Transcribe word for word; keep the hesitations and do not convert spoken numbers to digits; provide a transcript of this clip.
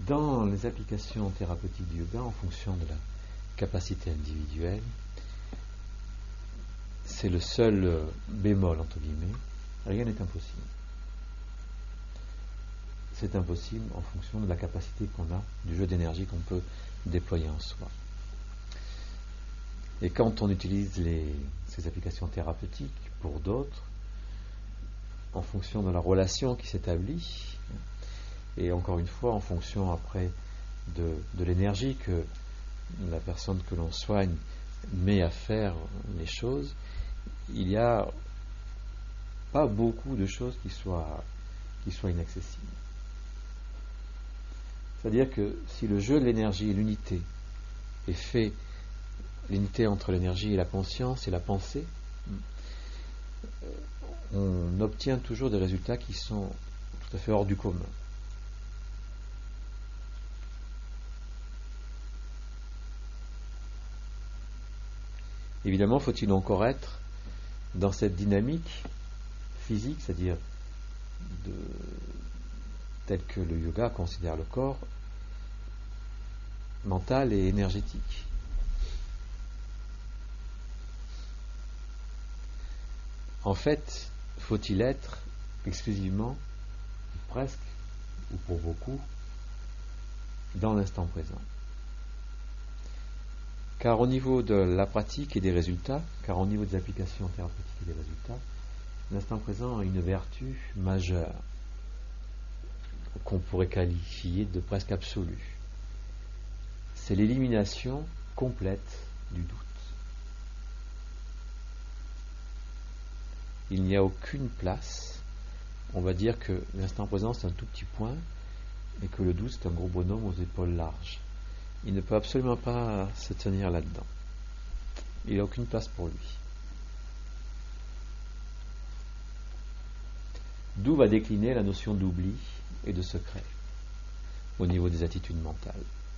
Dans les applications thérapeutiques du yoga, en fonction de la capacité individuelle, c'est le seul bémol, entre guillemets, rien n'est impossible. C'est impossible en fonction de la capacité qu'on a, du jeu d'énergie qu'on peut déployer en soi. Et quand on utilise les, ces applications thérapeutiques pour d'autres, en fonction de la relation qui s'établit, et encore une fois en fonction après de, de l'énergie que la personne que l'on soigne met à faire les choses, il n'y a pas beaucoup de choses qui soient, qui soient inaccessibles. C'est-à-dire que si le jeu de l'énergie et l'unité est fait, l'unité entre l'énergie et la conscience et la pensée, on obtient toujours des résultats qui sont tout à fait hors du commun. Évidemment, faut-il encore être dans cette dynamique physique, c'est-à-dire de, tel que le yoga considère le corps, mental et énergétique. En fait, faut-il être exclusivement, presque, ou pour beaucoup, dans l'instant présent. Car au niveau de la pratique et des résultats, car au niveau des applications thérapeutiques et des résultats, l'instant présent a une vertu majeure qu'on pourrait qualifier de presque absolue. C'est l'élimination complète du doute. Il n'y a aucune place. On va dire que l'instant présent c'est un tout petit point et que le doute c'est un gros bonhomme aux épaules larges. Il ne peut absolument pas se tenir là-dedans. Il n'a aucune place pour lui. D'où va décliner la notion d'oubli et de secret au niveau des attitudes mentales.